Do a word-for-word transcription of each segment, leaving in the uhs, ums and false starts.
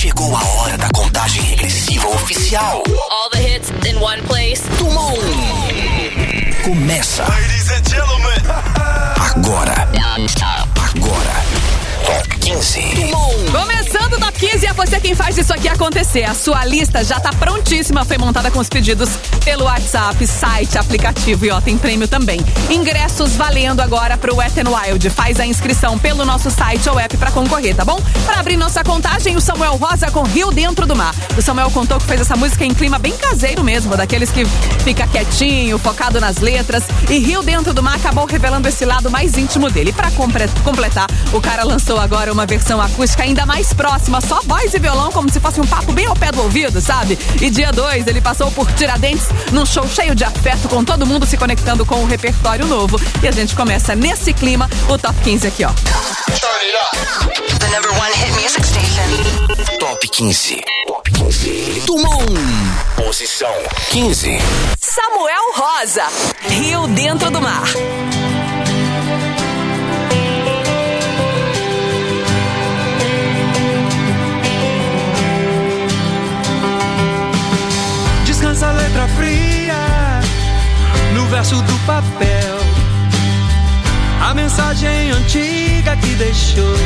Chegou a hora da contagem regressiva oficial. All the hits in one place. Tumon. Começa. Ladies and gentlemen. Agora. Agora. Top quinze. Tumon. Começando o Top quinze, é você quem faz isso aqui acontecer. A sua lista já tá prontíssima, foi montada com os pedidos pelo WhatsApp, site, aplicativo e ó, tem prêmio também. Ingressos valendo agora pro Wet n Wild. Faz a inscrição pelo nosso site ou app pra concorrer, tá bom? Pra abrir nossa contagem, o Samuel Rosa com Rio Dentro do Mar. O Samuel contou que fez essa música em clima bem caseiro mesmo, daqueles que fica quietinho, focado nas letras. E Rio Dentro do Mar acabou revelando esse lado mais íntimo dele. E pra completar, o cara lançou agora uma versão acústica ainda mais próxima, só voz e violão, como se fosse um papo bem ao pé do ouvido, sabe? E dia dois ele passou por Tiradentes num show cheio de afeto, com todo mundo se conectando com o repertório novo. E a gente começa nesse clima o Top quinze aqui, ó. The number one hit music station. Top quinze. Top quinze. Tumon. Posição quinze. Samuel Rosa, Rio Dentro do Mar. Descansa a letra fria no verso do papel, a mensagem antiga que deixou,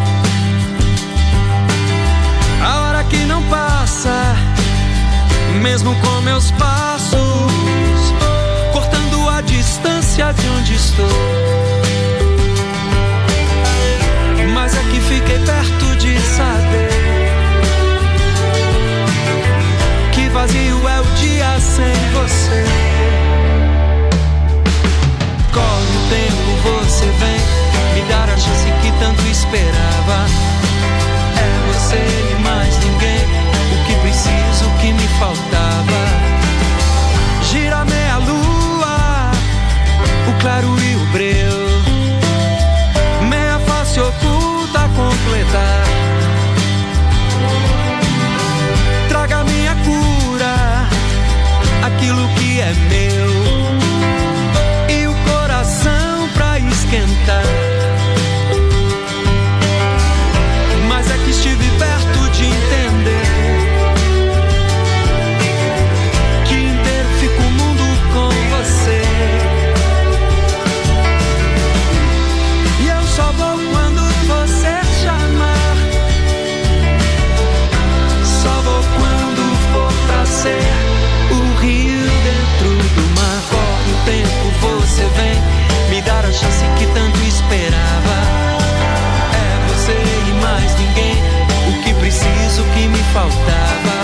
a hora que não passa, mesmo com meus passos, cortando a distância de onde estou. Mas é que fiquei perto de saber que vazio é o dia sem você. Corre o tempo, você vem me dar a chance que tanto esperava. É você e mais ninguém, o que preciso, o que me faltava. Gira meia lua, o claro e o breu, meia face oculta a completar. Traga minha cura, aquilo que é meu, e o coração pra esquentar. Mas é que estive perto de entender que inteiro fica o mundo com você. E eu só vou quando você chamar, só vou quando for pra ser o rio dentro do mar. Corre o tempo, você vem me dar a chance que tanto esperava. É você e mais ninguém, o que preciso, o que me faltava.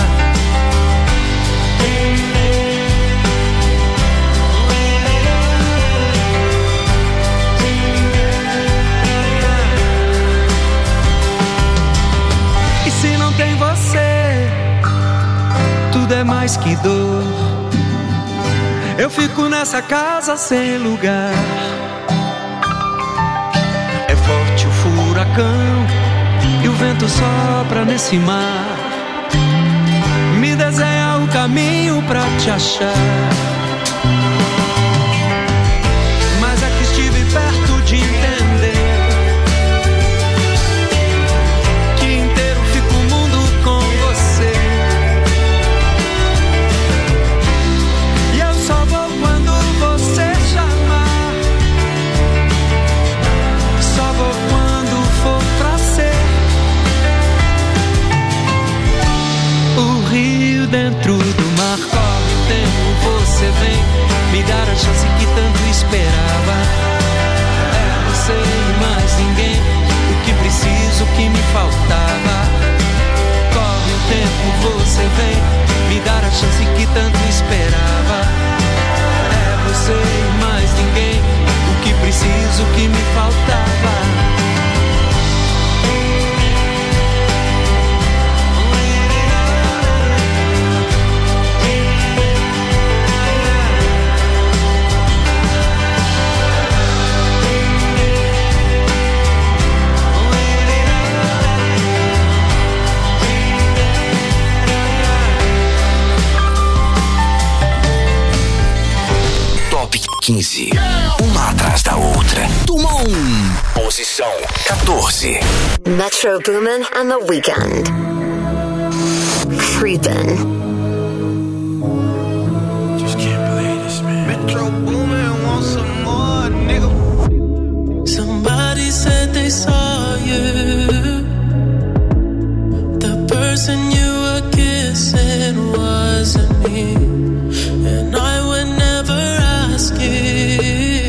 E se não tem você, tudo é mais que dor. Eu fico nessa casa sem lugar. É forte o furacão e o vento sopra nesse mar. Me desenha o caminho pra te achar. Mas é que estive perto de entender que inteiro fica o mundo com você. E eu só vou quando você chamar, só vou quando for pra ser o rio dentro do mar. Corre o tempo, você vem me dar a chance que tanto esperava. É você e mais ninguém, o que preciso, o que me faltava. Corre o tempo, você vem me dar a chance que tanto esperava. É você e mais ninguém, o que preciso, o que me faltava. quinze. Uma atrás da outra. Tumon. Posição quatorze. Metro Boomin and the Weeknd. Creepin'. Just can't believe this, man. Metro Boomin, want some more, nigga. Somebody said they saw you. The person you were kissing wasn't me. And I would never ask you.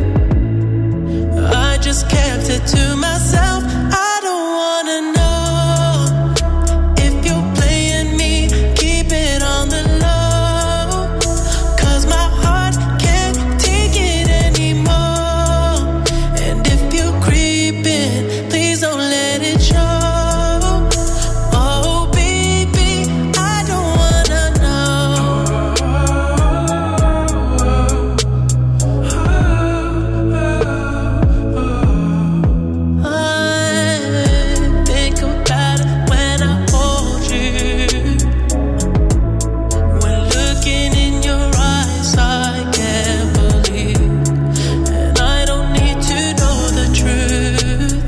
I just kept it to myself. I don't wanna know if you're playing me. Keep it on the low, 'cause my heart can't take it anymore. And if you're creeping, please don't let it show. Oh baby, I don't wanna know. I think about it when I hold you. When looking in your eyes, I can't believe. And I don't need to know the truth.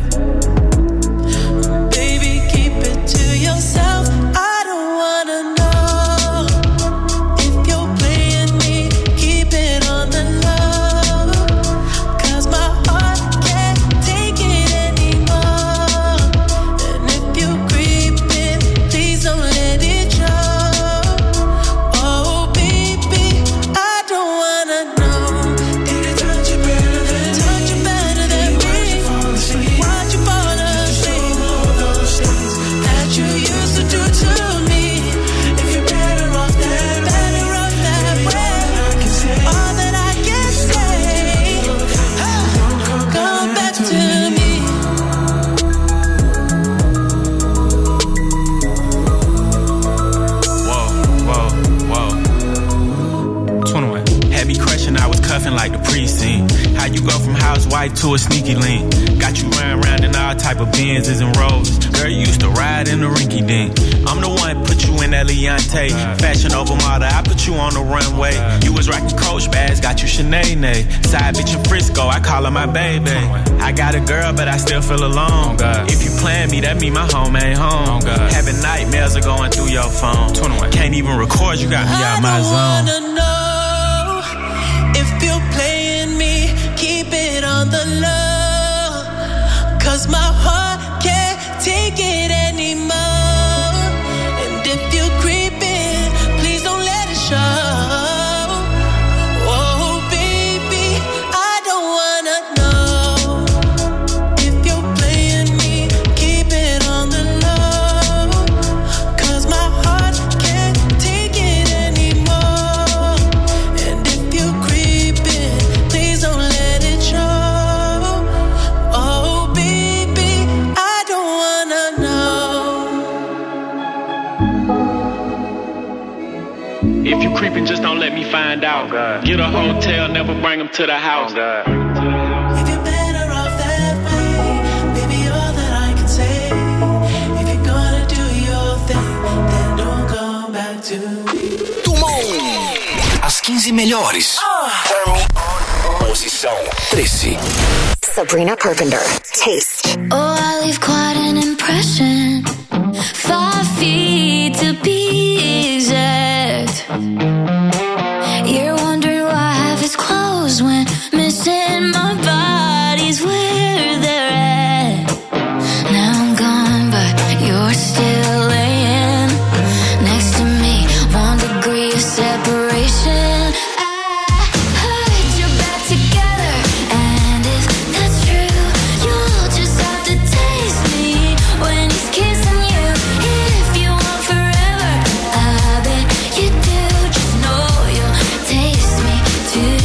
Baby, keep it to yourself. I don't wanna know if you're playing me. Keep it on the low, 'cause my heart can't take it anymore. And if you're creeping, please don't let it show. Oh baby, I don't wanna know. Did it touch you better than me? Touch you better than me? Why'd you fall asleep? All those things that you used to do to me. If you're better off that way, better off that way. All that I can say, come back to me. Whoa, whoa, whoa. twenty-one. Had me crushing, I was cuffing like the precinct. How you go from housewife to a sneaky link? Got you running around in all type of Benzes and Rolls. Girl, you used to ride in the rinky dink. I'm the one put you in that Leontay. Fashion over model, I put you on the runway. You was rocking Coach bags, got you Sinead. Side bitch in Frisco, I call her my baby. I got a girl, but I still feel alone. If you plan me, that mean my home ain't home. Having nightmares are going through your phone. Can't even record, you got me out my I don't zone. wanna know if you're playing me. Keep it on the low, 'cause my heart can't take it anymore. And if you're creeping, please don't let it show. Oh baby, I don't wanna know if you're playing me. Keep it on the low, 'cause my heart can't take it anymore. And if you're creeping, please don't let it show. Oh baby, I don't wanna know. If you creeping, just don't let me find out. Get a hotel, never bring them to the house. If you're better off that way, baby, all that I can say. If you're gonna do your thing, then don't come back to me. Tumon. As quinze melhores. Posição treze. Sabrina Carpenter. Taste. Oh, I leave quite an impression. Five feet to be exact. You're wondering why I have his clothes when missing my body's where they're at. Now I'm gone, but you're still laying next to me. One degree of separation. I heard you're back together, and if that's true, you'll just have to taste me when he's kissing you. If you want forever, I bet you do. Just know you'll taste me too.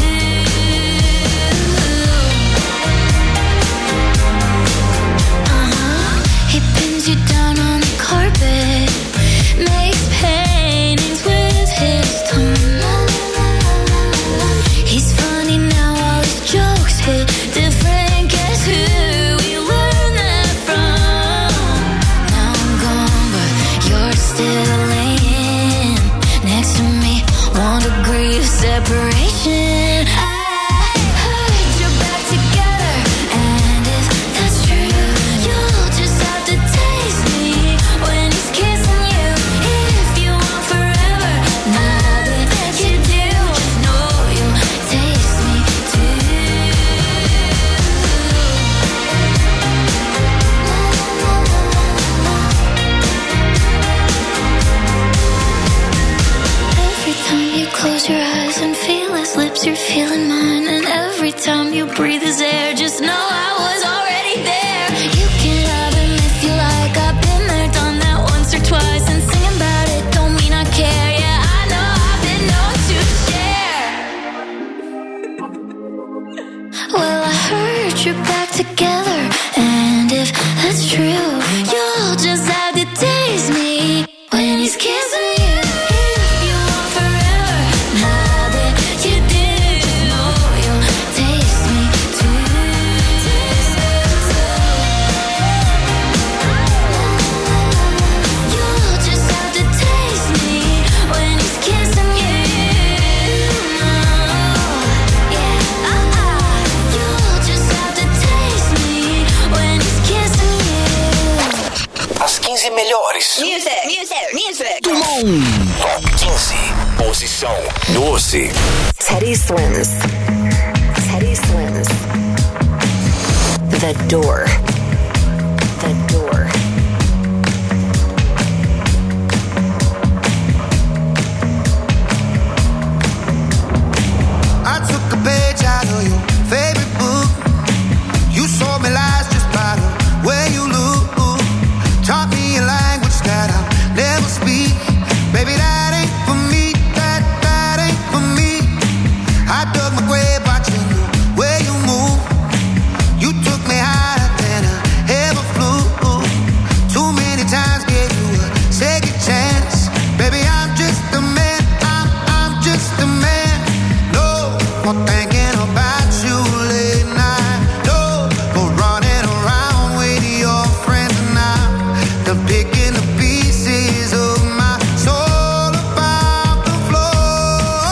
Uh-huh. He pins you down on the carpet, makes paintings with his tongue. He's funny now, all his jokes hit different. Guess who we learned that from? Now I'm gone, but you're still laying next to me. One degree of separation. I heard you're back together, and if that's true, you'll just have to taste me when he's kissing you. If you 'cause you're feeling mine. And every time you breathe this air, just know I was already there. You can love him if you like. I've been there, done that once or twice. And singing about it don't mean I care. Yeah, I know I've been known to share. Well, I heard you're back together, and if that's true, you'll just have to taste me when he's kissing you. If you want forever, now that you do, you'll taste me too. You'll just have to taste me when he's kissing you. Yeah, uh-uh. You'll just have to taste me when he's kissing you. As quinze melhores. Music, music, music. Top quinze. Posição doze. Teddy Swims. Teddy Swims. The Door. The Door. I took a page out of your favorite book. You sold me lies just by the way you look. Taught me a language that I'll never speak. Baby, that ain't for me. That, that ain't for me. I dug my grave watching the way you move. You took me higher than I ever flew. Too many times gave you a second chance. Baby, I'm just a man. I'm, I'm just a man. No more thinking about you late night. No more running around with your friends now. I'm picking the pieces of my soul about the floor.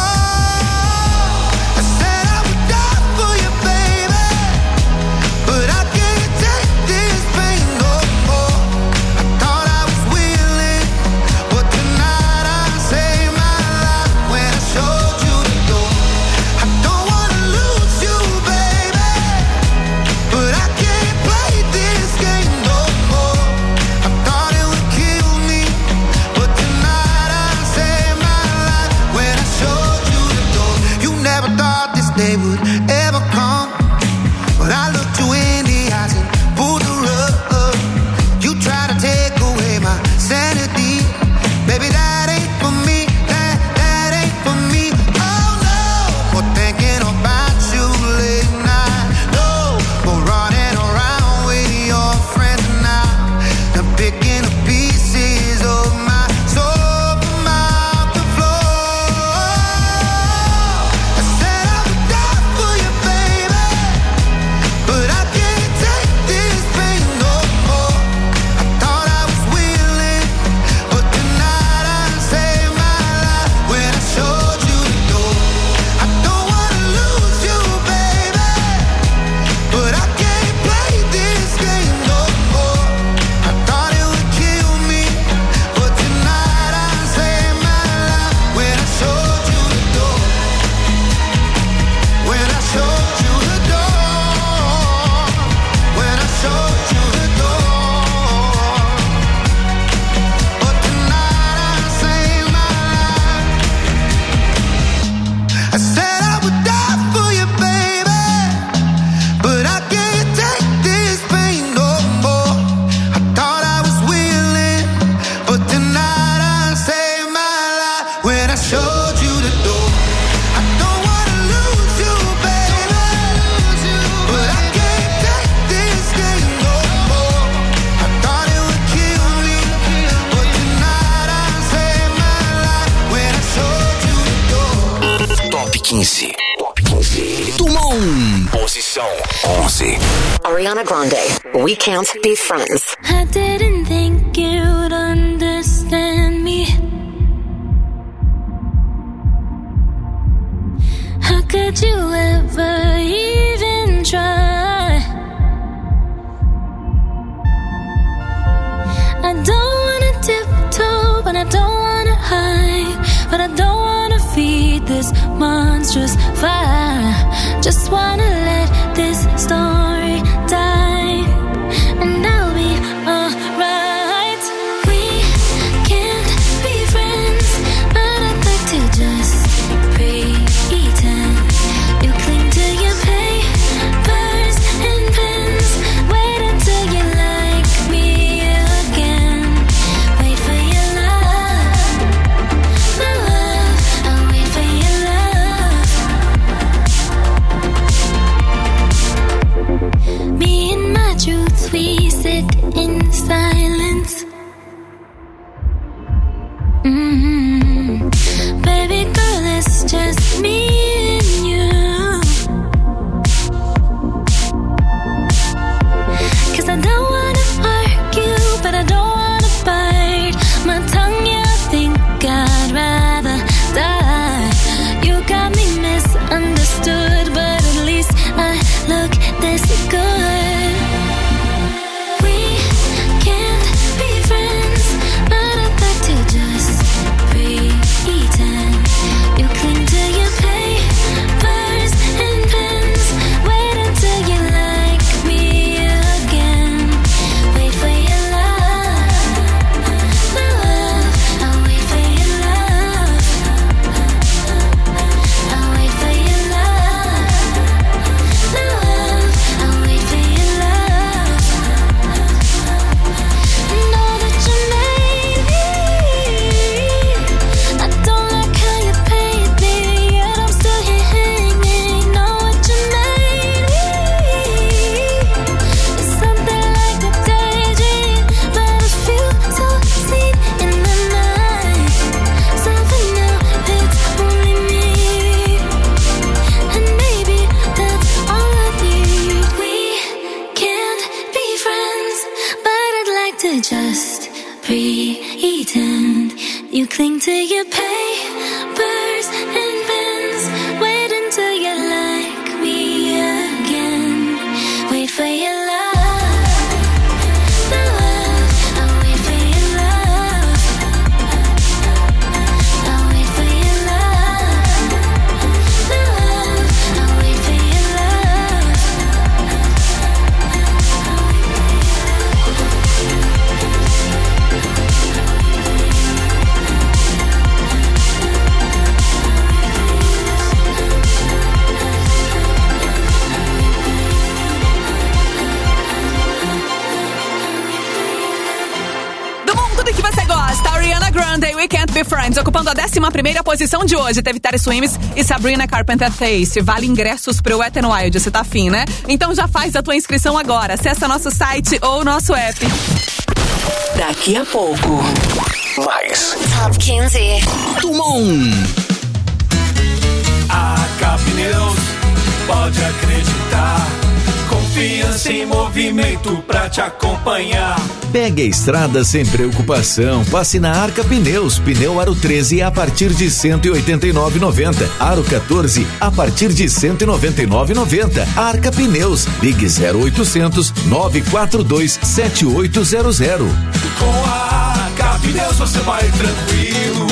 I said I would die for you, baby, but I can't take this pain no more. I thought I was willing, but tonight I saved my life when I showed you the door. I don't wanna lose you, baby, but I can't play this game no more. I thought it would kill me, but tonight I saved my life when I showed you the door. You never thought this day would ever come, but I looked you in the eyes and pulled the rug. You try to take away my sanity. Baby, that ain't for me. That, that ain't for me. Oh no, more thinking about you late night. No more running around with your friends now. I'm picking the pieces of my soul from out the floor. I said I would die for you, baby, but I can't take this pain no more. I thought I was willing, but tonight I saved my life when I showed you the door. I don't wanna lose you, baby, but I can't play this game no more. I thought it would kill me, but tonight I saved my life when I showed you the door. When I showed you the door. When I showed you the door. But tonight I saved my life. I said I would die for you, baby, but I can't take this pain no more. I thought I was willing, but tonight I saved my life when I showed you the door. I don't wanna lose you, baby, but I can't take this game no more. I thought it would kill me, but tonight I saved my life when I showed you the door. Top quinze. Top quinze. Dumont. Posição onze. Ariana Grande. We Can't Be Friends. I didn't think you'd understand me. How could you ever even try? I don't wanna tiptoe, but I don't wanna hide. But I don't wanna feed this monstrous fire. Just wanna let this story die, and I'll be alright. We can't be friends, but I'd like to just pretend. just me and you. 'Cause I don't wanna argue, but I don't wanna bite my tongue. Yeah, I think I'd rather die. You got me misunderstood, but at least I look this good. We can't be friends, but I'd like to just pretend. You cling to your papers and pens. Wait until you like me again. Wait for your love, love. I'll wait for your love. I'll wait for your love, love. I'll wait for your love. Know that you made me. I don't like how you paid me, yet I'm still here hanging. Know what you made me. It's something like a daydream, but I feel so seen in the night. So for now, it's only me, and maybe that's all I need. We can't be friends, but I'd like to just pretend. You cling to your papers and pens. Wait until you like me again. Wait for your love, love. I'll wait for your love. I'll wait for your love, love. I'll wait for your love. Do mundo do que você gosta, Ariana Grande, We Can't Be Friends, ocupando a décima primeira posição de hoje. Teve Terry Swims e Sabrina Carpenter Face. Vale ingressos pro Wet n Wild, você tá afim, né? Então já faz a tua inscrição agora. Acessa nosso site ou nosso app. Daqui a pouco. Mais. Top quinze. Dumont. A Capneus, pode acreditar. Confiança em movimento pra te acompanhar. Pegue a estrada sem preocupação. Passe na Arca Pneus. Pneu Aro treze a partir de cento e oitenta e nove reais e noventa centavos. Aro quatorze a partir de cento e noventa e nove reais e noventa centavos. Arca Pneus. Ligue zero oitocentos, nove quatro dois, sete oito zero zero. Com a Capneus você vai tranquilo.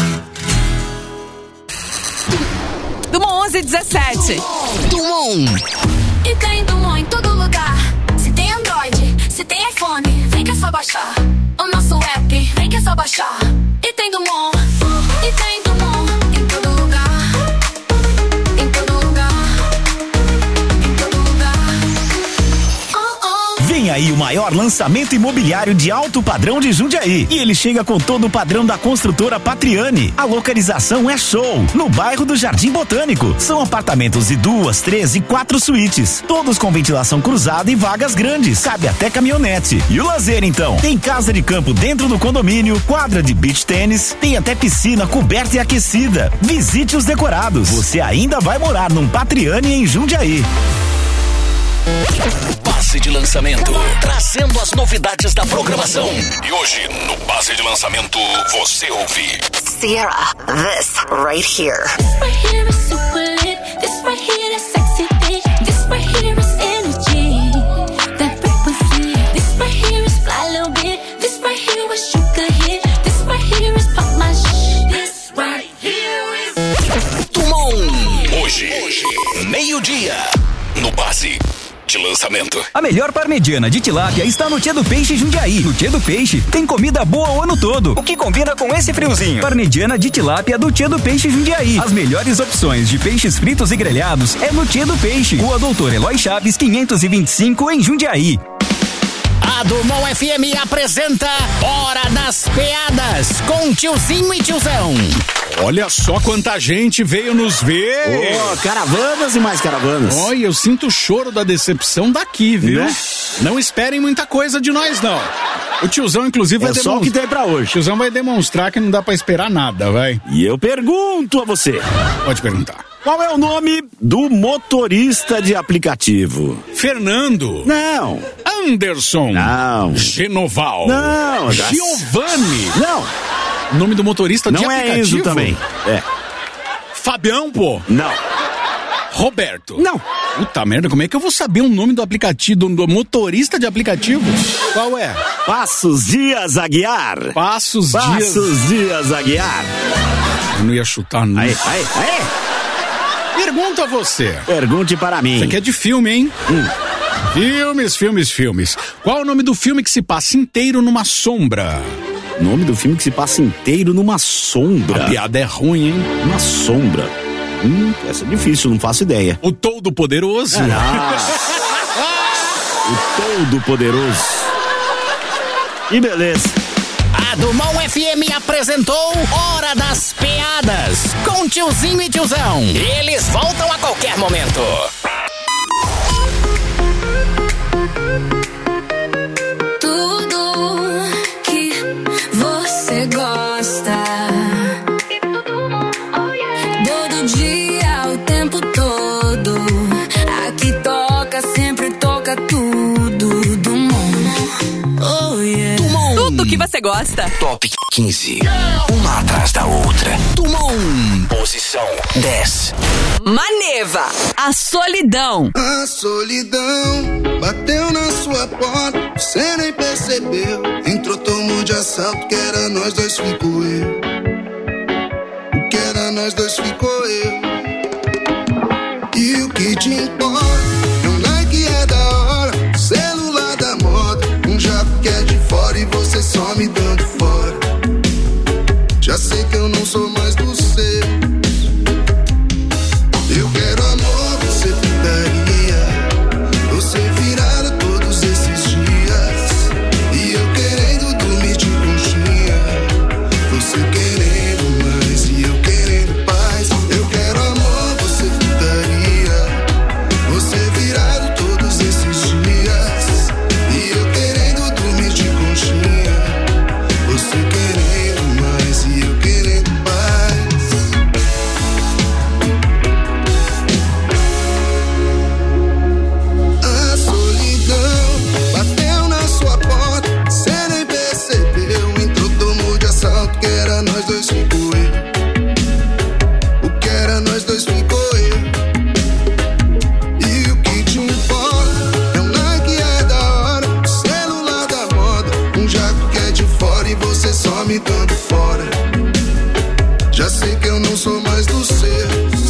Dumont onze dezessete. Dumont. E tem Dumont em todo lugar. Se tem Android, se tem iPhone, vem que é só baixar o nosso app, vem que é só baixar. E tem Dumont, e tem Dumont em todo lugar, em todo lugar, em todo lugar. Oh, oh. Vem aí o maior lançamento imobiliário de alto padrão de Jundiaí. E ele chega com todo o padrão da construtora Patriani. A localização é show, no bairro do Jardim Botânico. São apartamentos de duas, três e quatro suítes, todos com ventilação cruzada e vagas grandes. Cabe até caminhonete. E o lazer então? Tem casa de campo dentro do condomínio, quadra de beach tênis, tem até piscina coberta e aquecida. Visite os decorados. Você ainda vai morar num Patriani em Jundiaí. Base de lançamento, trazendo as novidades da programação. E hoje, no Base de Lançamento, você ouve Sierra, this right here. This right here is super lit. This right here is sexy lit. This right here is energy. That frequency. This right here is fly a little bit. This right here is sugar hit. This right here is pop my shit. This right here is Dumont. Hoje, hoje, meio-dia, no Base de Lançamento. A melhor parmegiana de tilápia está no Tchê do Peixe Jundiaí. No Tchê do Peixe tem comida boa o ano todo, o que combina com esse friozinho. Parmegiana de tilápia do Tchê do Peixe Jundiaí. As melhores opções de peixes fritos e grelhados é no Tchê do Peixe. Rua Doutor Eloy Chaves quinhentos e vinte e cinco em Jundiaí. A Dumont F M apresenta Hora das Piadas com tiozinho e tiozão. Olha só quanta gente veio nos ver. Oh, caravanas e mais caravanas. Olha, eu sinto o choro da decepção daqui, viu? Né? Não esperem muita coisa de nós, não. O tiozão, inclusive, vai é demonstrar... só o que tem pra hoje. O tiozão vai demonstrar que não dá pra esperar nada, vai. E eu pergunto a você. Pode perguntar. Qual é o nome do motorista de aplicativo? Fernando. Não. Anderson. Não. Genoval. Não. Giovanni. Não. O nome do motorista não de aplicativo? Não é Enzo também. É. Fabião, pô. Não. Roberto. Não. Puta merda, como é que eu vou saber o nome do aplicativo, do motorista de aplicativo? Qual é? Passos Dias Aguiar. Passos, Passos Dias... Passos Dias Aguiar. Eu não ia chutar, não. Aí, aí, aí. Pergunta a você. Pergunte para mim. Isso aqui é de filme, hein? Hum. Filmes, filmes, filmes. Qual é o nome do filme que se passa inteiro numa sombra? Nome do filme que se passa inteiro numa sombra. A piada é ruim, hein? Uma sombra. Hum, essa é difícil, não faço ideia. O Todo-Poderoso. Ah, o Todo-Poderoso. E beleza. A Dumont F M apresentou Hora das Piadas com tiozinho e tiozão. Eles voltam a qualquer momento. Tudo que você gosta, todo dia, o tempo todo. Aqui toca, sempre toca tudo do mundo. Oh yeah. Tudo que você gosta. Top quinze. Uma atrás da outra. Dumont. Posição dez. Maneva. A solidão. A solidão bateu na sua porta, você nem percebeu. Entrou, tomou de assalto, que era nós dois, ficou eu. O que era nós dois, ficou eu. E o que te importa? É um like, é da hora, celular da moda, um jato que é de fora e você só me dando fora. Já sei que eu não sou mais do seu. Eu quero amor, você putaria, você virada todos esses dias. E eu querendo dormir de conchinha, você querendo mais e eu querendo paz. Eu quero amor, você putaria, você virado todos esses dias. E eu querendo dormir de conchinha, você querendo mais e eu querendo paz. A solidão bateu na sua porta, cê nem percebeu. Entrou, tomou de assalto, que era nós dois, ficou eu. O que era nós dois, ficou eu. E o que te importa? É um like, é da hora, celular da moda, um jaco que é de fora e você só me dando fora. Já sei que eu não sou mais dos seus.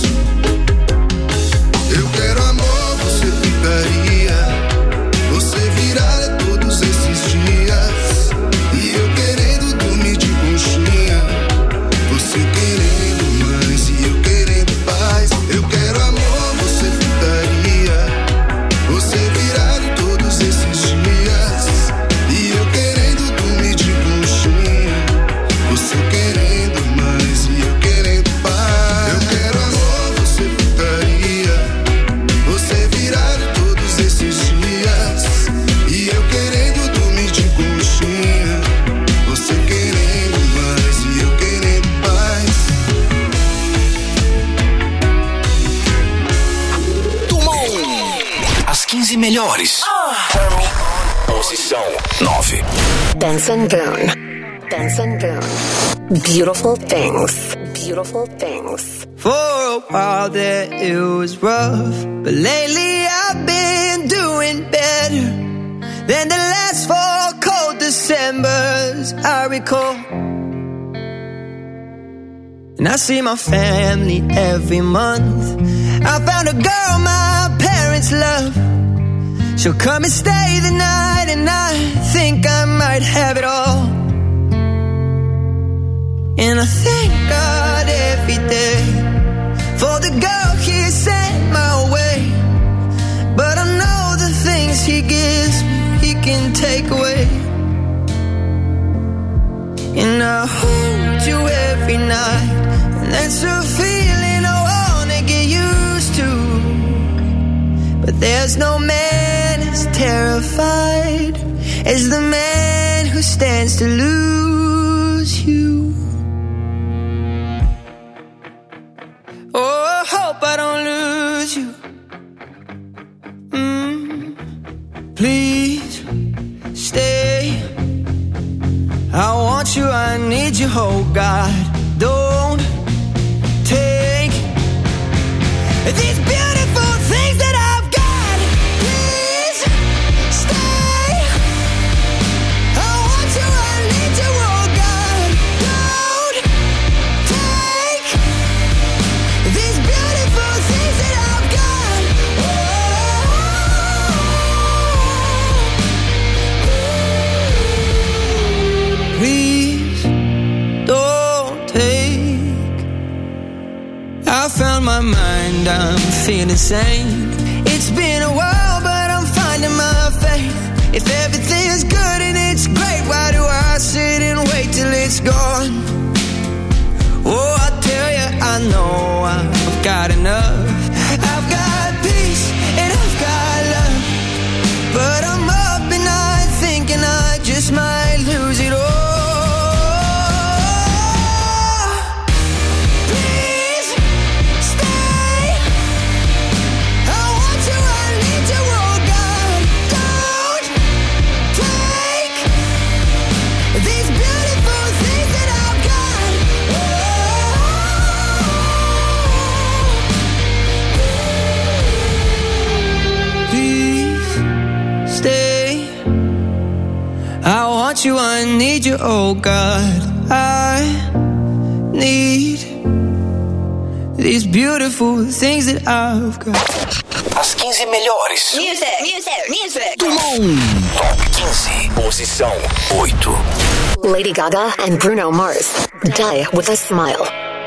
Eu quero amor, você ficaria, você virada todos esses dias. E eu querendo dormir de conchinha, você querendo mais e eu querendo paz. Eu quero amor, você ficaria, você virado todos esses dias. E eu querendo dormir de conchinha, você querendo mais e eu querendo paz. Eu quero amor, você ficaria, você virado todos esses dias. E eu querendo dormir de conchinha, você querendo mais e eu querendo paz. Dumont. As quinze melhores. Posição nove. Benson Boone. Benson Boone. Beautiful things. Beautiful things. For a while there it was rough, but lately I've been doing better than the last four cold Decembers I recall. And I see my family every month. I found a girl my parents love. She'll come and stay the night, and I think I might have it all. And I thank God every day for the girl he sent my way. But I know the things he gives me, he can take away. And I hold you every night, and that's a feeling I wanna get used to. But there's no man as terrified as the man who stands to lose you. Oh, I hope I don't lose you. Mm. Please stay. I want you, I need you, oh God. Don't take these beautiful things that I've got. Please stay. I want you, I need you, oh God. Don't take these beautiful things that I've got. Oh. Please don't take. I found my mind, I'm feeling sane. It's been a while, but I'm finding my faith. If everything's good and it's great, why do I sit and wait till it's gone? Oh, I tell you, I know I've got enough. I've got peace and I've got love, but I'm up at night thinking I just might lose it all. Please stay. I want you, I need you, oh God. Don't take these beautiful things that I've got. Please stay. I want you, I need you, oh God. I need these beautiful things that I've got. As quinze melhores. Music, music, music. Do mundo. Top quinze. Posição oito. Lady Gaga and Bruno Mars. Die with a Smile.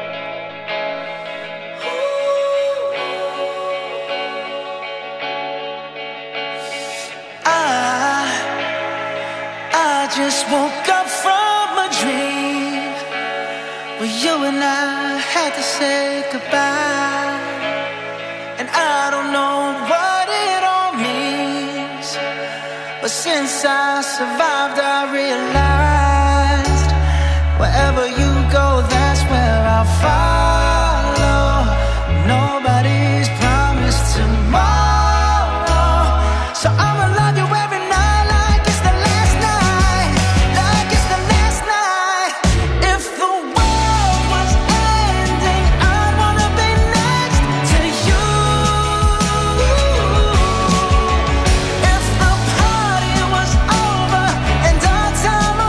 I, I just woke up from a dream where you and I had to say goodbye. And I don't know what it all means, but since I survived, I realized wherever you go, that's where I'll follow. Nobody's promised tomorrow, so I'ma love you every night like it's the last night, like it's the last night. If the world was ending, I'd wanna be next to you. If the party was over and our time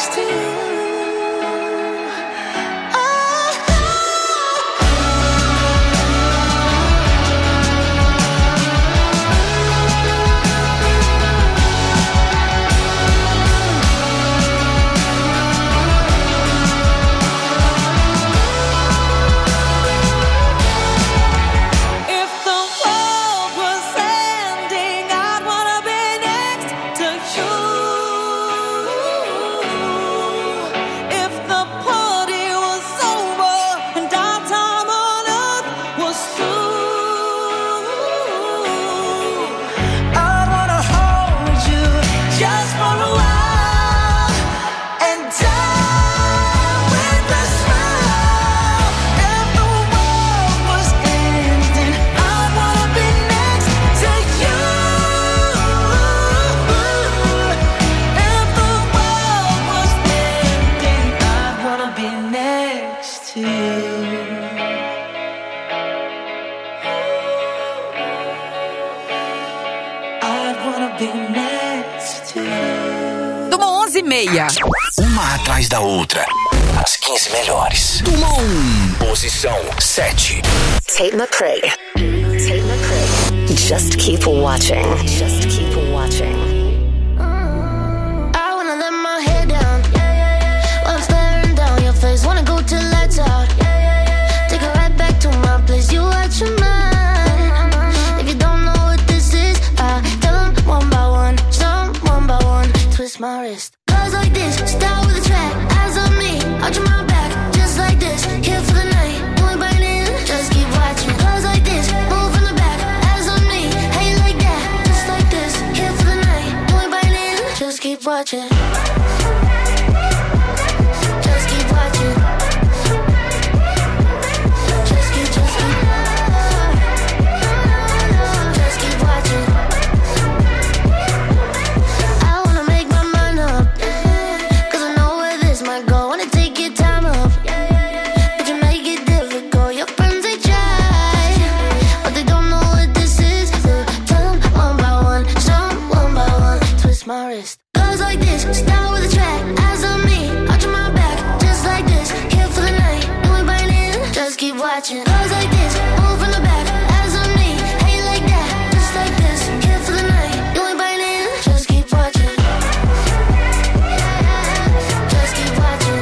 next to you. Uma atrás da outra. As quinze melhores. Tuma um. Posição sete. Tate McRae. Tate McRae. Just keep watching. Just keep watching. I wanna let my hair down. While I'm staring down your face. Wanna go till lights out. Take it right back to my place. You watch your mind. If you don't know what this is, I tell them one by one. Some one by one. Twist my wrist. Like this, start with a track, eyes on me, arch my back, just like this, here for the night, you ain't biting, just keep watching. Close like this, move from the back, eyes on me, how you like that, just like this, here for the night, you ain't biting, just keep watching. Just keep watching. Just keep, just keep, just keep watching. I wanna make my mind up. Goes like this, start with a track, eyes on me, arch my back, just like this, here for the night, you ain't biting, just keep watching. Goes like this, move from the back, eyes on me, how you like that, just like this, here for the night, you ain't biting, just keep watching. Just keep watching.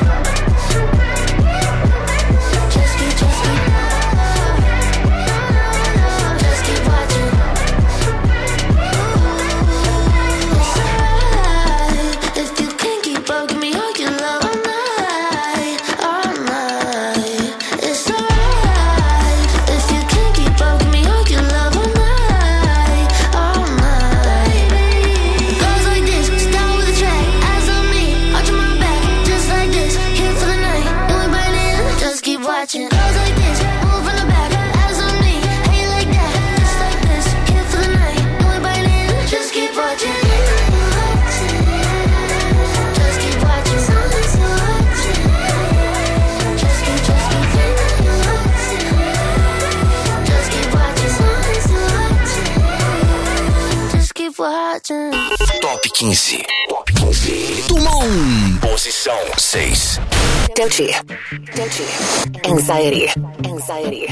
Just keep, just keep, just keep watching. If you can't keep up, give me all your love all night, all night. It's alright. If you can't keep up, give me all your love all night, all night. Goes like this, start with a track, eyes on me, arch my back, just like this, here for the night, you ain't biting, just keep watching. Goes like this, move from the back, eyes on me, how you like that, just like this, here for the night, you ain't biting, just keep watching. Top quinze. Top quinze. Tuma um. Posição seis. Doechii. Doechii. Anxiety. Anxiety.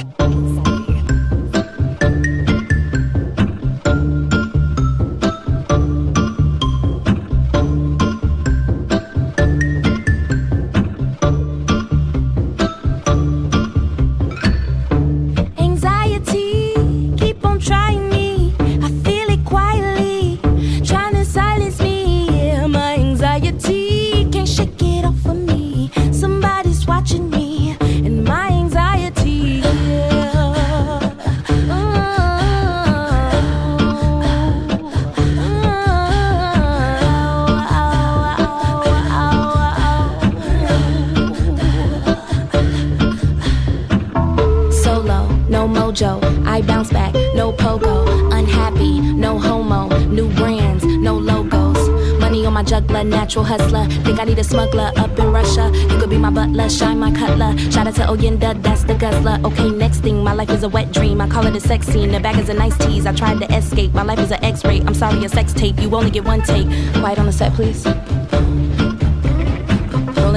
I bounce back, no pogo. Unhappy, no homo. New brands, no logos. Money on my juggler, natural hustler. Think I need a smuggler up in Russia. You could be my butler, shine my cutler. Shout out to Oyenda, that's the guzzler. Okay, next thing, my life is a wet dream. I call it a sex scene, the bag is a nice tease. I tried to escape, my life is an X-ray. I'm sorry, a sex tape, you only get one take. Quiet on the set, please.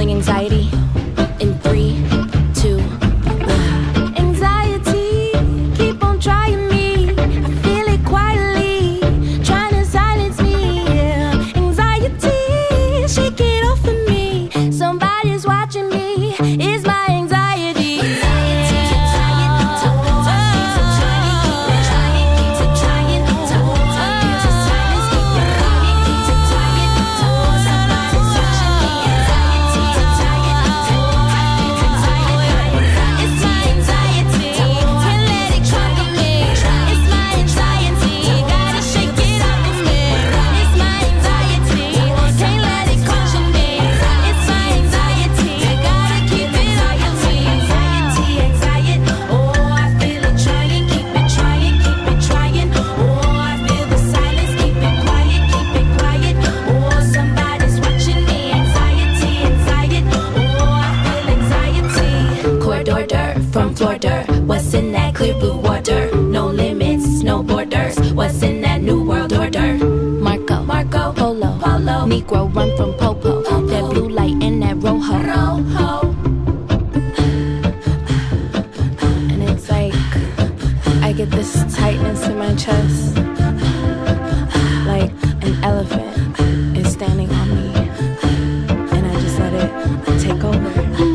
feeling anxiety? In three, two, one. Anxiety, keep on trying me. I feel it quietly, trying to silence me. Yeah. Anxiety, shake it off of me. Somebody's watching me. It's my anxiety. Anxiety, what's in that clear blue water? No limits, no borders. What's in that new world order? Marco, Marco, Polo, Polo. Negro run from Popo. Popo. That blue light and that rojo. Rojo. And it's like I get this tightness in my chest, like an elephant is standing on me, and I just let it take over.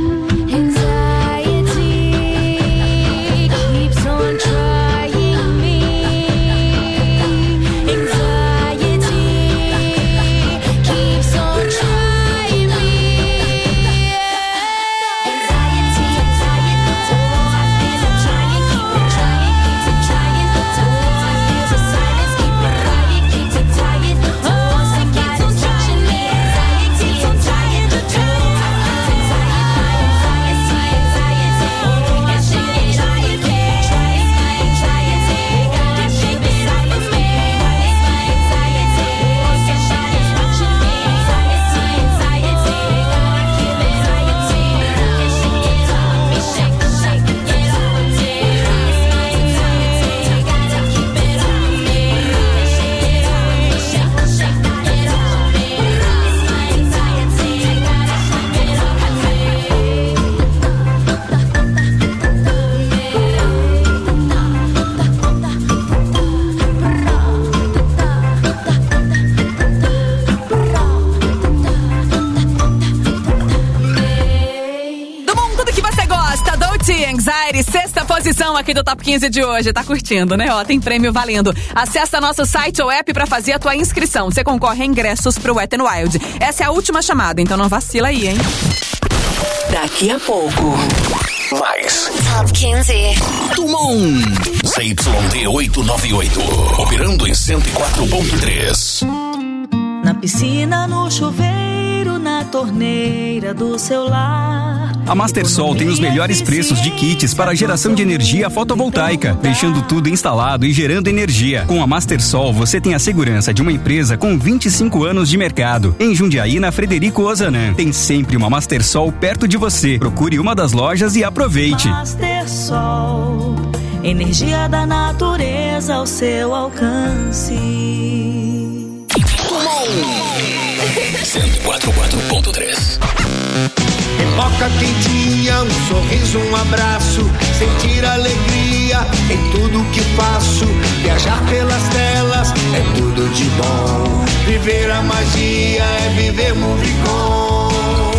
Sexta posição aqui do Top quinze de hoje. Tá curtindo, né? Ó, tem prêmio valendo. Acessa nosso site ou app pra fazer a tua inscrição. Você concorre a ingressos pro Wet n Wild. Essa é a última chamada, então não vacila aí, hein? Daqui a pouco. Mais. Top quinze. Dumont. C Y D oitocentos e noventa e oito. Operando em cento e quatro ponto três. Na piscina, no chuveiro, na torneira do seu lar. A Mastersol tem os melhores preços de kits para geração de energia fotovoltaica, deixando tudo instalado e gerando energia. Com a Mastersol, você tem a segurança de uma empresa com vinte e cinco anos de mercado. Em Jundiaí, na Frederico Ozanam, tem sempre uma Mastersol perto de você. Procure uma das lojas e aproveite. Mastersol, energia da natureza ao seu alcance. cento e quatro ponto três. Pipoca quentinha, um sorriso, um abraço, sentir alegria em tudo que faço. Viajar pelas telas é tudo de bom. Viver a magia é viver Movicon.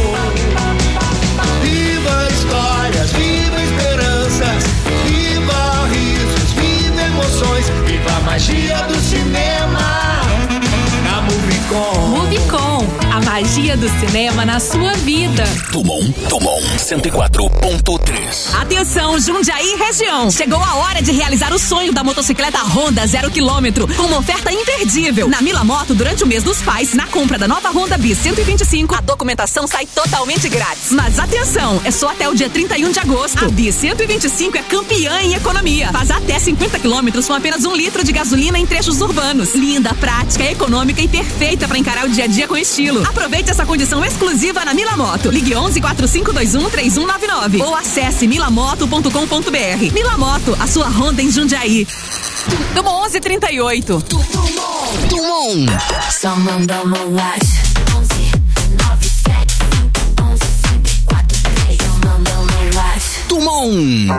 Viva histórias, viva esperanças, viva risos, viva emoções, viva a magia do cinema. Na Movicon. Movicon, a magia do cinema na sua vida. Dumont, Dumont, cento e quatro ponto três. Atenção, Jundiaí região. Chegou a hora de realizar o sonho da motocicleta Honda zero quilômetro com uma oferta imperdível. Na Mila Moto, durante o mês dos pais, na compra da nova Honda Bis cento e vinte e cinco, a documentação sai totalmente grátis. Mas atenção, é só até o dia trinta e um de agosto. A Bis cento e vinte e cinco é campeã em economia. Faz até cinquenta quilômetros com apenas um litro de gasolina em trechos urbanos. Linda, prática, econômica e perfeita para encarar o dia a dia com estilo. Aproveite essa condição exclusiva na Mila Moto. Ligue onze, quatro cinco dois um, três um nove nove ou acesse milamoto ponto com ponto br. Mila Moto, a sua Honda em Jundiaí. Dumont onze e trinta e oito. Dumont. Dumont. Someone don't know what. onze, nove, sete, onze, Dumont.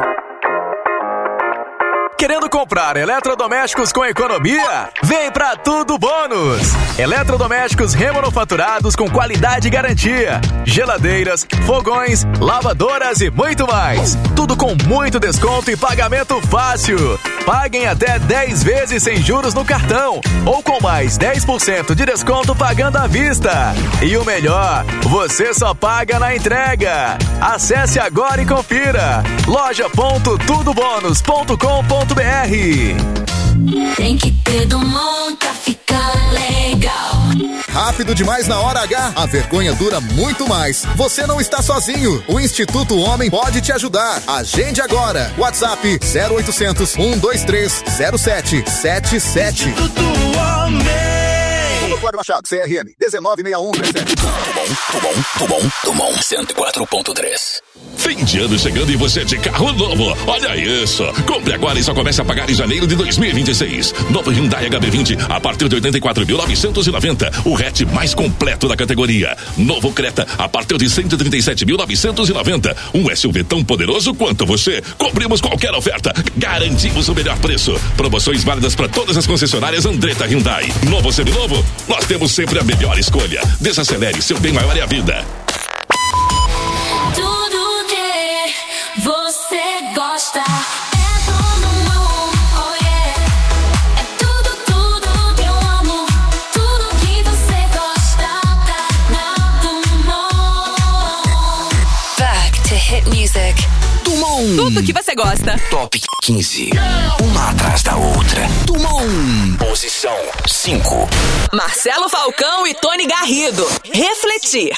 Querendo comprar eletrodomésticos com economia? Vem pra Tudo Bônus! Eletrodomésticos remanufaturados com qualidade e garantia. Geladeiras, fogões, lavadoras e muito mais. Tudo com muito desconto e pagamento fácil. Paguem até dez vezes sem juros no cartão ou com mais dez por cento de desconto pagando à vista. E o melhor, você só paga na entrega. Acesse agora e confira. loja ponto tudo bônus ponto com ponto br. Tem que ter Dumont pra ficar legal. Rápido demais na hora H, a vergonha dura muito mais. Você não está sozinho. O Instituto Homem pode te ajudar. Agende agora. WhatsApp zero oitocentos, um dois três, zero sete sete sete. Instituto Homem. Cláudio Machado, C R N dezenove sessenta e um trinta e sete. Dumont, Dumont, Dumont, cento e quatro ponto três. Fim de ano chegando e você de carro novo. Olha isso. Compre agora e só comece a pagar em janeiro de dois mil e vinte e seis. Novo Hyundai H B vinte a partir de oitenta e quatro mil novecentos e noventa. O hatch mais completo da categoria. Novo Creta a partir de cento e trinta e sete mil novecentos e noventa. Um S U V tão poderoso quanto você. Cumprimos qualquer oferta. Garantimos o melhor preço. Promoções válidas para todas as concessionárias Andretta Hyundai. Novo ou seminovo? Nós temos sempre a melhor escolha. Desacelere, seu bem maior é a vida. Tudo que você gosta é Dumont, oh yeah. É tudo, tudo que eu amo. Tudo que você gosta tá na Dumont. Back to hit music. Dumont. Tudo que você gosta. Top quinze. Uma atrás da outra. Dumont. Posição cinco. Marcelo Falcão e Tony Garrido. Refletir.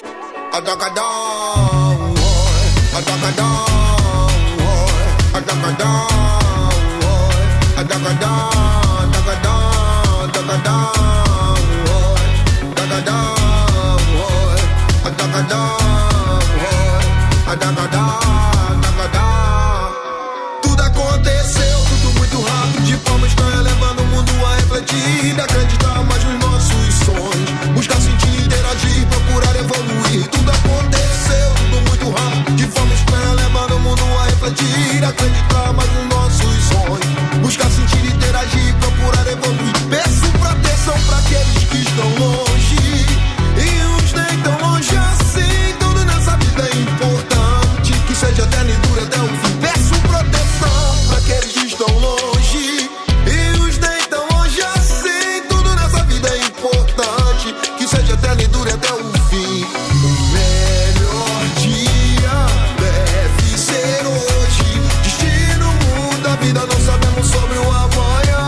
Tudo aconteceu, tudo muito rápido, de forma estranha, levando o mundo a refletir, acreditar mais nos nossos sonhos, buscar sentir, interagir, procurar evoluir. Tudo aconteceu, tudo muito rápido, de forma estranha, levando o mundo a refletir, acreditar mais nos nossos sonhos, buscar sentir, interagir, procurar evoluir. Peço proteção pra aqueles que estão longe e os nem tão longe assim. Tudo nessa vida é importante, que seja eterno e dure até o fim. Peço proteção pra aqueles que estão longe e os nem tão longe assim. Tudo nessa vida é importante, que seja eterno e dure até o fim. O melhor dia deve ser hoje. Destino muda a vida, não sabemos sobre o amanhã.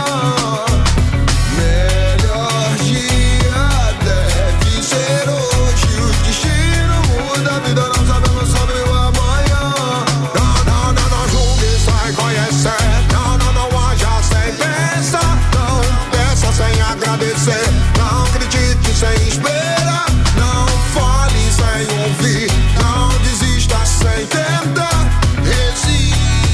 Melhor dia deve ser hoje. O destino muda a vida, não sabemos sobre o amanhã. Não, não, não, não julgue, sai conhecer. Não, não, não haja sem pensar. Não peça sem agradecer. Não critique sem esperar. Não fale sem ouvir. Não desista sem tentar. Resiste.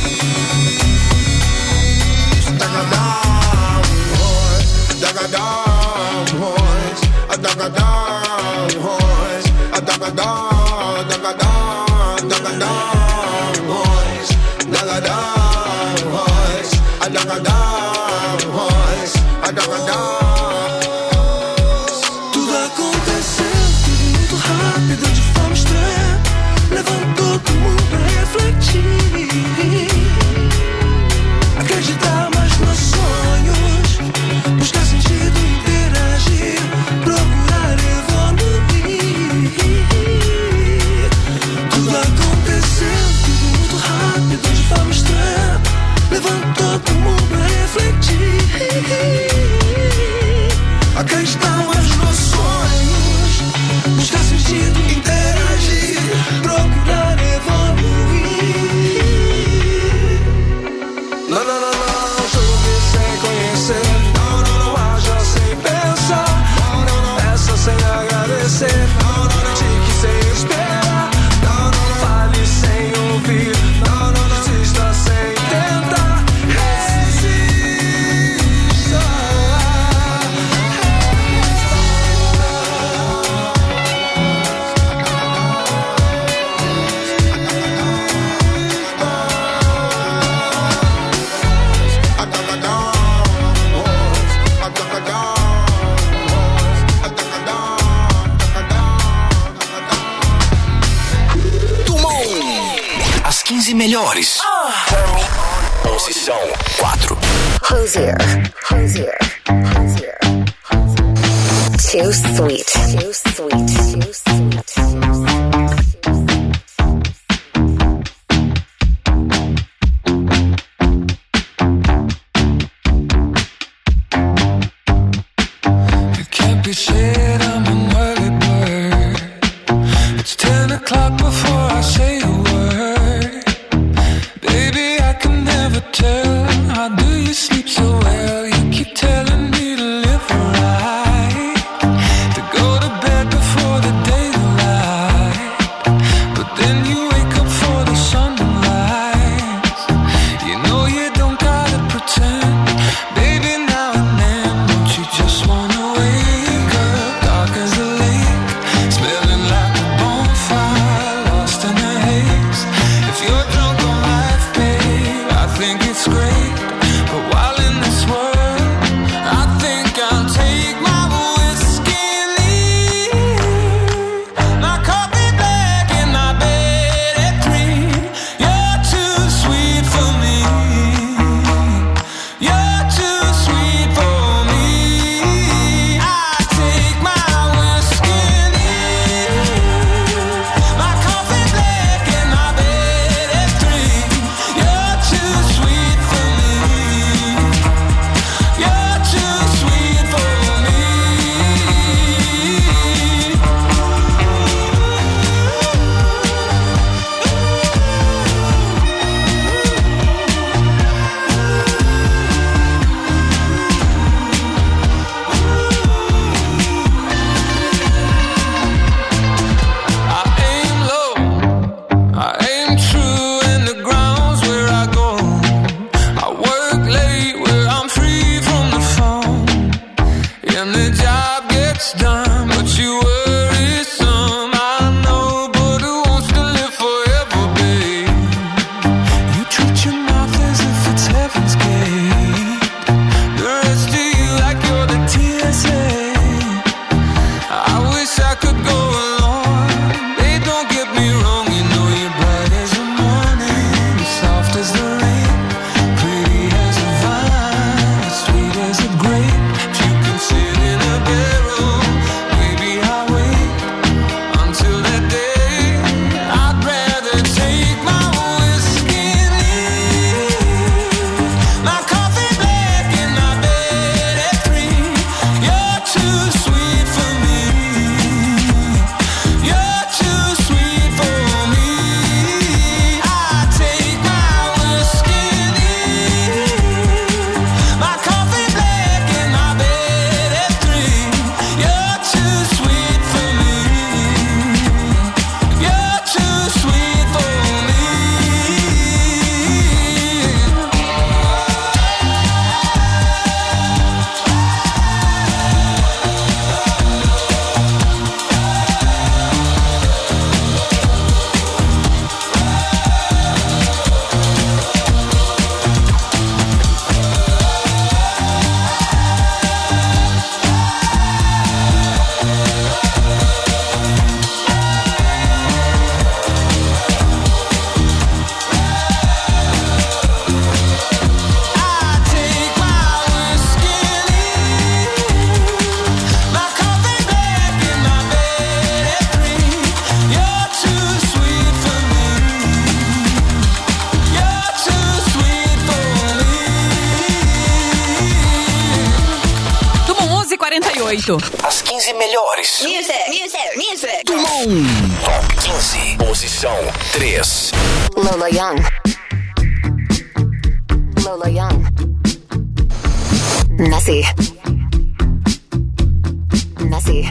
Daga down, boys. Daga down, boys. Daga down, boys. Daga down, daga down, daga down, boys. Daga down, boys. Daga down, boys. Daga down. Tudo aconteceu, tudo muito rápido, de forma estranha, levantou todo mundo a refletir, acreditar mais nos sonhos, buscar sentido, interagir, procurar evoluir. Tudo aconteceu, tudo muito rápido, de forma estranha, levantou todo mundo a refletir, acreditar mais nos sonhos, buscar sentido, interagir, procurar evoluir. Não, não, não, não, julgue sem conhecer. Não, não, não haja sem pensar. Não, não, não, peça sem agradecer. Não, não, não, critique sem esperar. Não, não, não, fale sem ouvir. Não, não, não, desista sem tentar. Resista. quinze melhores. Posição quatro. Hozier, Hozier, Hozier, Hozier. Too sweet, too sweet, too sweet. It can't be said I'm an early bird. It's ten o'clock before I say a word. Baby, I can never tell. How do you sleep so well? You keep telling me to live right, to go to bed before the daylight. But then you wake up for the sunrise. You know you don't gotta pretend. Baby, now and then, don't you just wanna wake up? Dark as a lake, smelling like a bonfire, lost in a haze. If you're drunk on life, babe, I think it's great. But while in this world, I think I'll take my whiskey and leave. My coffee black in my bed at three. You're too sweet for me. You're too sweet for me. I take my whiskey and leave. My coffee black in my bed at three. You're too sweet for me. You're too sweet for me. I aim low, I aim true, and the ground's where I go. I work late where I'm free from the phone, and the job gets done, but you worry some. I know, but who wants to live forever, babe? You treat your mouth as if it's heaven's gate. The rest of you like you're the T S A. I wish I could go along. They don't get me wrong, you know you're bright as the morning, soft as the rain, pretty as a vine, sweet as a grape. If you can sit in a barrel, maybe I'll wait until that day. I'd rather take my whiskey and leave. My coffee black in my bed at three. You're too sweet for me. You're too sweet for me. I take my whiskey and leave. My coffee black in my bed at three. You're too sweet for me. You're too sweet for me. quarenta e oito. As quinze melhores. Music, music, music. Dumont. Top quinze. Posição três. Lola Young. Lola Young. Messy. Messy.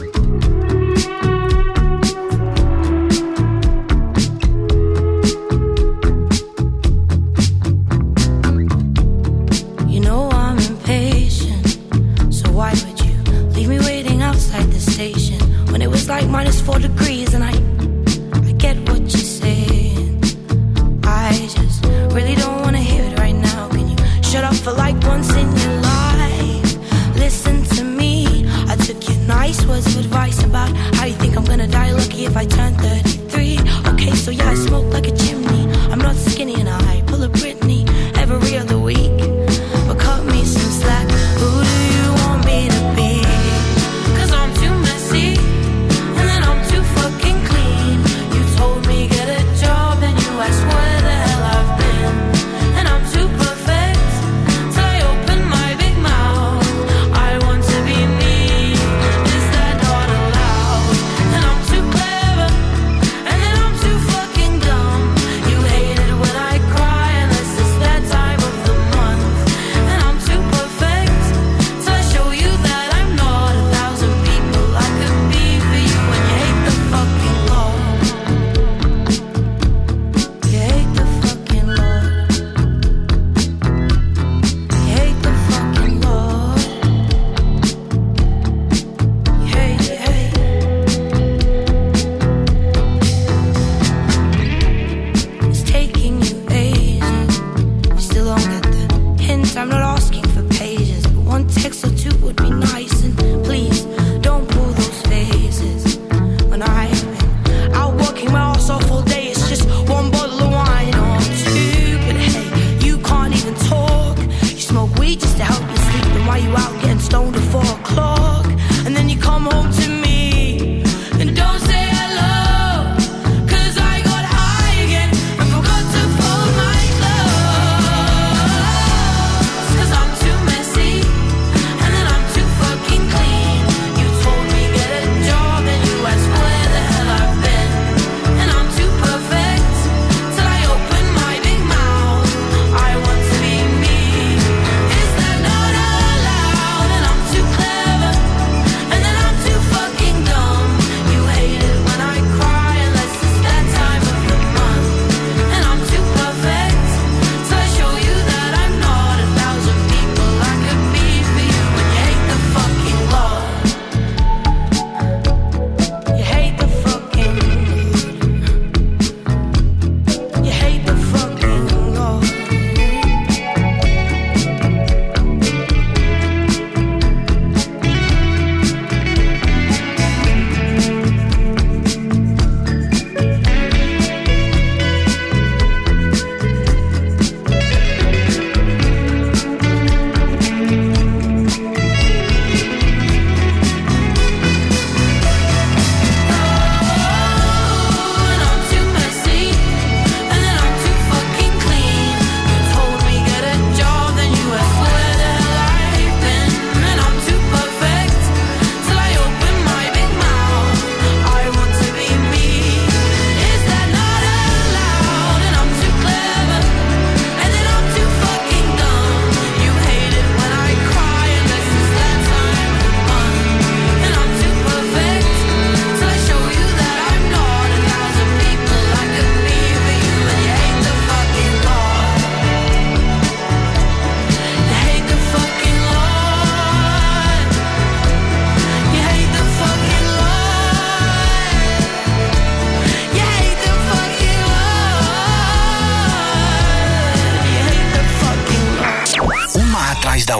You know I'm impatient, so why would you leave me waiting outside the station when it was like minus four degrees? And I, I get what you're saying. I just really don't wanna hear it right now. Can you shut up for like once in your life? Listen to me. I took your nice words of advice about how you think I'm gonna die lucky if I turn thirty-three. Okay, so yeah, I smoke like a chimney. I'm not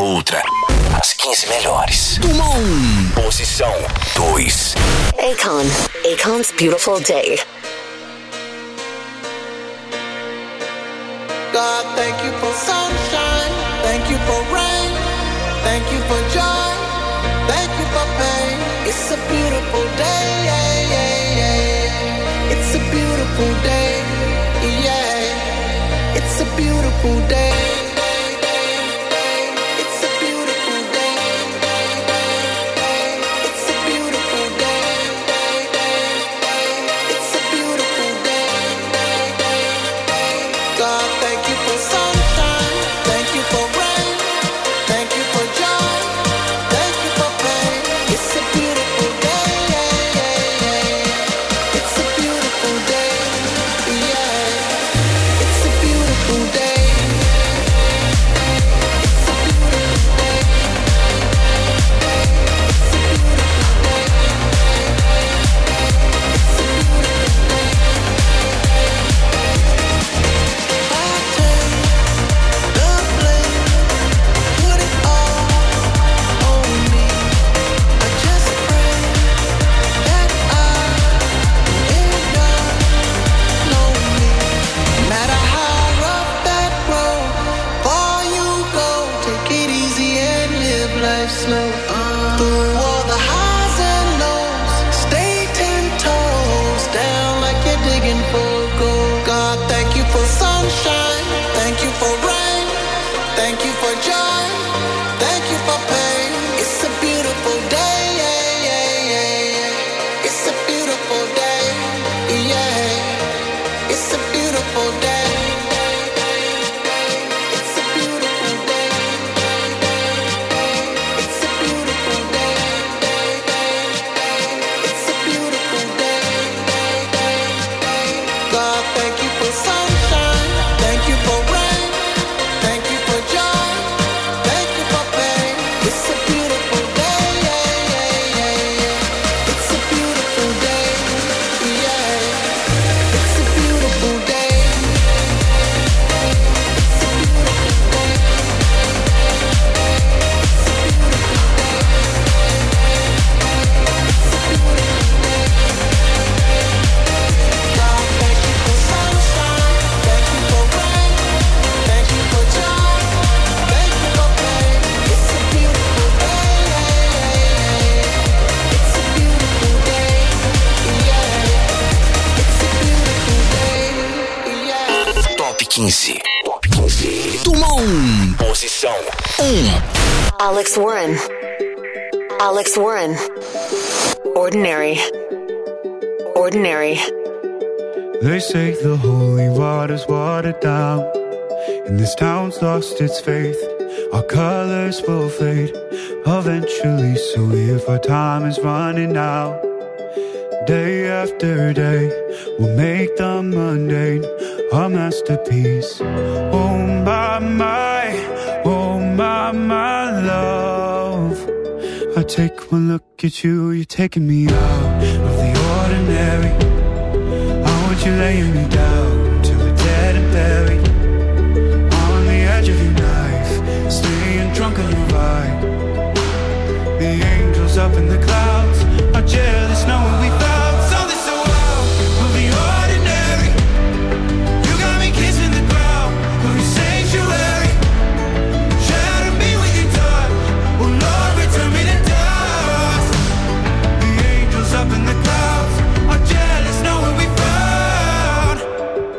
outra. As quinze melhores. Dumont. Posição dois. Akon. Akon's Beautiful Day. God, thank you for sunshine. Thank you for rain. Thank you for joy. Thank you for pain. It's a beautiful day. Yeah, yeah, yeah. It's a beautiful day. Yeah. It's a beautiful day. It's a beautiful day. It's a beautiful day. It's a beautiful day. God, thank you for sunshine. Thank you for rain. Thank you for joy. Thank you for pain. It's a beautiful day. Yeah, yeah, yeah. It's a beautiful day. Yeah. It's a beautiful day. Slow through all the highs and lows, stay ten toes down like you're digging for gold. God, thank you for sunshine, thank you for rain, thank you for joy, thank you for pain. It's a beautiful day, yeah, yeah, yeah, yeah. It's a beautiful day, yeah. It's a beautiful day. quinze. Top quinze. Dumont. Posição um. Alex Warren. Alex Warren. Ordinary. Ordinary. They say the holy water's watered down, and this town's lost its faith. Our colors will fade eventually, so if our time is running out, day after day, we'll make the mundane a masterpiece. Oh my, my, oh my, my love. I take one look at you, you're taking me out of the ordinary. I want you laying me down till we're dead and buried, on the edge of your knife, staying drunk on your ride. The angels up in the clouds are jealous knowing we found something so wild of the ordinary. You got me kissing the ground of your sanctuary. Shatter me with your touch, oh Lord, return me to dust. The angels up in the clouds are jealous knowing we found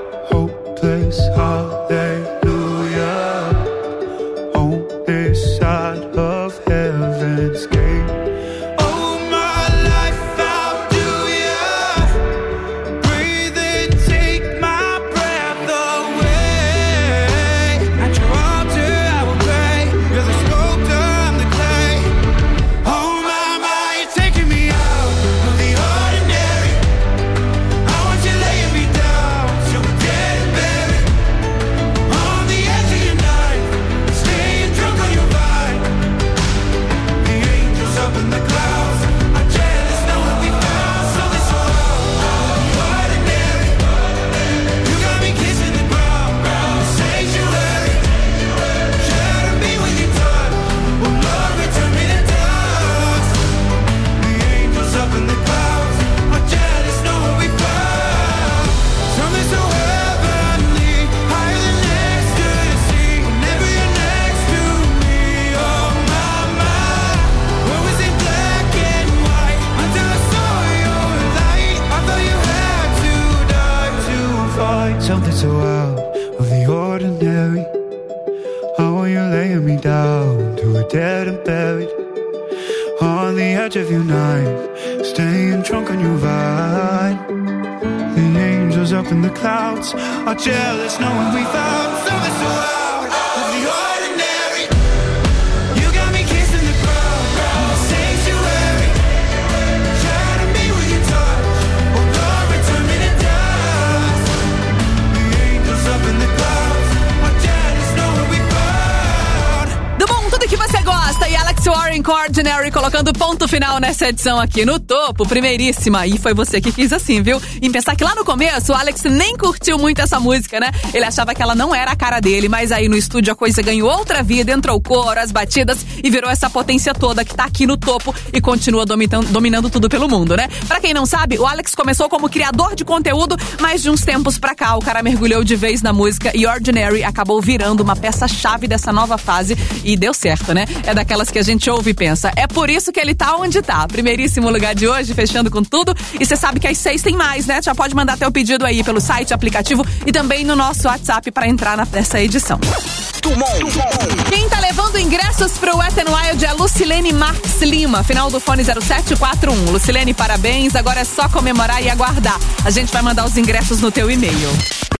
something so out of the ordinary. How are you laying me down to a dead and buried on the edge of your night, staying drunk on your vine. The angels up in the clouds are jealous knowing we found something so out of the ordinary. You got me kissing the ground in the sanctuary, shining me with your touch, oh Lord, return me to dust. The angels up in the clouds are jealous knowing we found. Do bom, tudo que você gosta. E Alex Warren com Ordinary colocando ponto final nessa edição aqui no topo, primeiríssima. E foi você que quis assim, viu? Em pensar que lá no começo o Alex nem curtiu muito essa música, né? Ele achava que ela não era a cara dele, mas aí no estúdio a coisa ganhou outra vida, entrou o coro, as batidas e virou essa potência toda que tá aqui no topo e continua dominando, dominando tudo pelo mundo, né? Pra quem não sabe, o Alex começou como criador de conteúdo, mas de uns tempos pra cá o cara mergulhou de vez na música e Ordinary acabou virando uma peça-chave dessa nova fase e deu certo, né? É daquelas que a gente ouve e pensa, é por isso que ele tá onde tá. Primeiríssimo lugar de hoje, fechando com tudo. E você sabe que às seis tem mais, né? Já pode mandar teu pedido aí pelo site, aplicativo e também no nosso WhatsApp pra entrar nessa edição. Quem tá levando ingressos pro Wet n Wild é a Lucilene Marques Lima, final do fone zero sete quatro um. Lucilene, parabéns, agora é só comemorar e aguardar. A gente vai mandar os ingressos no teu e-mail.